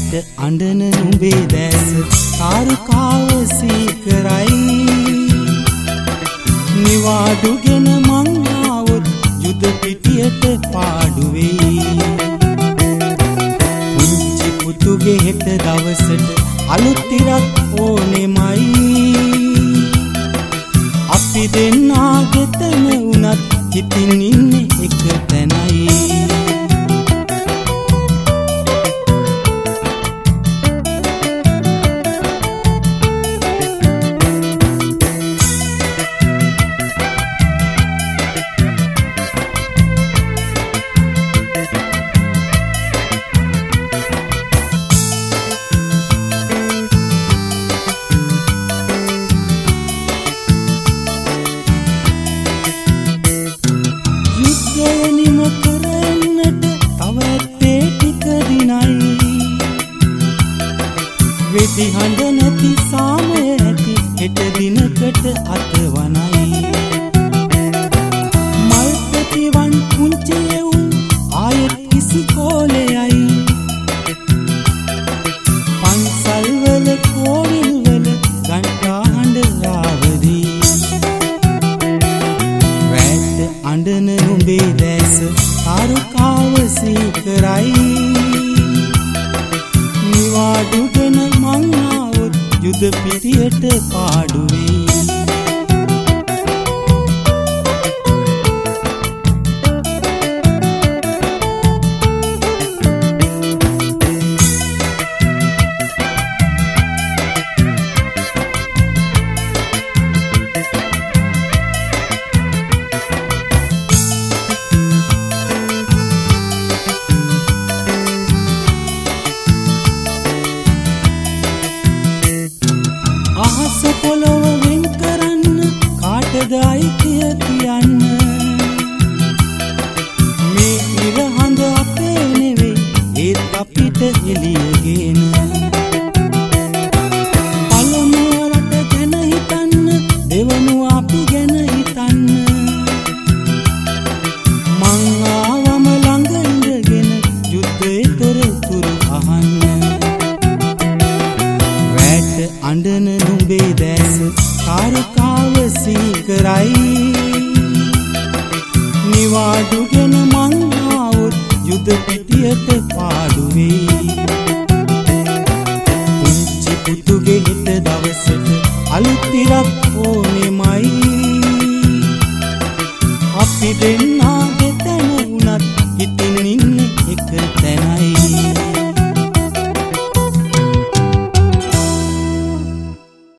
වැට අඬන නුඹේ දැස කාරුකාව සීකරයි නිවාඩුගෙන මං ආවොත් යුද පිටියට පාඩු වෙයි පුංචි පුතුගේ හෙට දවසට අලුත් ඉරක් ඕනෙමයි අපි දෙන්නා ගෙතන උනත් හිතින් ඉන්නේ එක තැනයි වෙදි හඬ නැති සාමය ඇති හෙට දිනකට අතවනයි මල් පෙතිවන් පුංචි එවුන් ආයෙත් ඉස්කෝලේයි පන්සල් වල කෝවිල් වල ගන්ටා හඬ රාවදී වැට අඬන නුඹේ දැස කාරුකාව සීකරයි නිවාඩුගෙන මං ආවොත් යුද පිටියට පාඩු වෙයි අහස පොළොව වෙන් කරන්න කාටද අයිතිය කියන්න මේ ඉර හඳ අපේ නෙවෙයි ඒත් අපිට එළියගෙන පළමුව රට ගැන හිතන්න දෙවනුව අපි ගැන හිතන්න මං ආවම ළඟ ඉඳගෙන යුද්ධයේ තොරතුරු අහන්න වැට අඬන නුඹේ දැස කාරුකාව සීකරයි